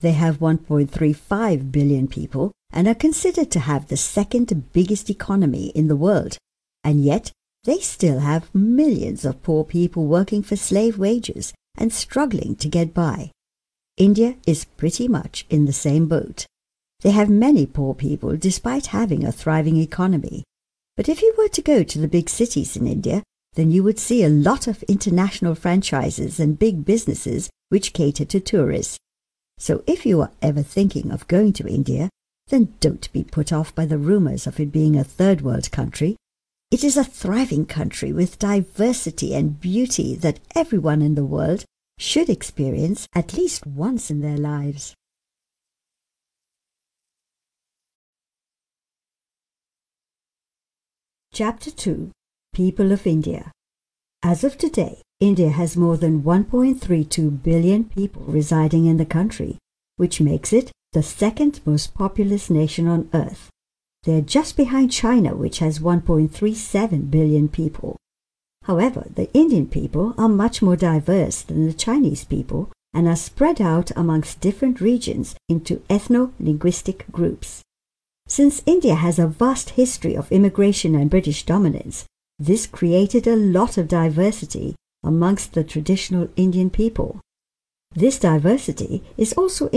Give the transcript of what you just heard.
They have 1.35 billion people and are considered to have the second biggest economy in the world. And yet, they still have millions of poor people working for slave wages and struggling to get by. India is pretty much in the same boat. They have many poor people despite having a thriving economy. But if you were to go to the big cities in India, then you would see a lot of international franchises and big businesses which cater to tourists. So if you are ever thinking of going to India, then don't be put off by the rumors of it being a third world country. It is a thriving country with diversity and beauty that everyone in the world should experience at least once in their lives. Chapter 2. People of India. As of today, India has more than 1.32 billion people residing in the country, which makes it the second most populous nation on earth. They are just behind China, which has 1.37 billion people. However, the Indian people are much more diverse than the Chinese people and are spread out amongst different regions into ethno-linguistic groups. Since India has a vast history of immigration and British dominance, this created a lot of diversity amongst the traditional Indian people. This diversity is also